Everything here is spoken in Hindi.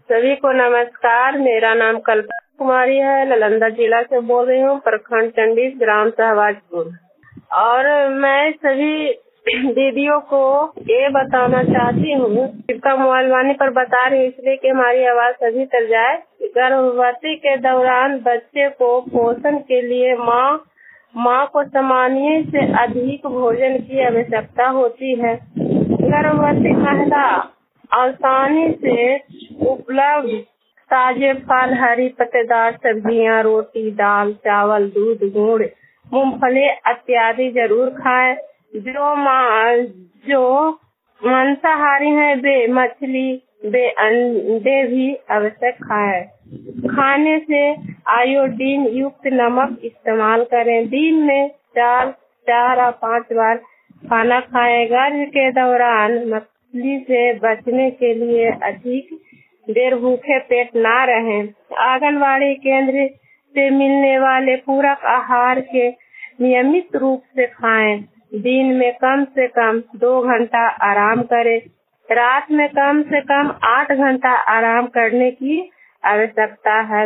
सभी को नमस्कार। मेरा नाम कल्पना कुमारी है। नालंदा जिला से बोल रही हूँ, प्रखंड चंडी, ग्राम सहवाजपुर। और मैं सभी दीदियों को ये बताना चाहती हूँ, इसका मोबाइल वाणी पर बता रही हूँ इसलिए कि हमारी आवाज सभी तक जाए। गर्भवती के दौरान बच्चे को पोषण के लिए माँ को सामान्य से अधिक भोजन की आवश्यकता होती है। गर्भवती महिला आसानी से उपलब्ध ताजे फल, हरी पत्तेदार सब्जियां, रोटी, दाल, चावल, दूध, गुड़, मूंगफली इत्यादि जरूर खाएं। जो मांसाहारी हैं वे मछली, वे अंडे भी अवश्य खाएं। खाने से आयोडीन युक्त नमक इस्तेमाल करें। दिन में 4 या 5 बार खाना खाएं। गर्भ के दौरान मछली से बचने के लिए अधिक देर भूखे पेट ना रहें। आंगनवाड़ी केंद्र से मिलने वाले पूरक आहार के नियमित रूप से खाएं। दिन में कम से कम 2 घंटा आराम करें। रात में कम से कम 8 घंटा आराम करने की आवश्यकता है।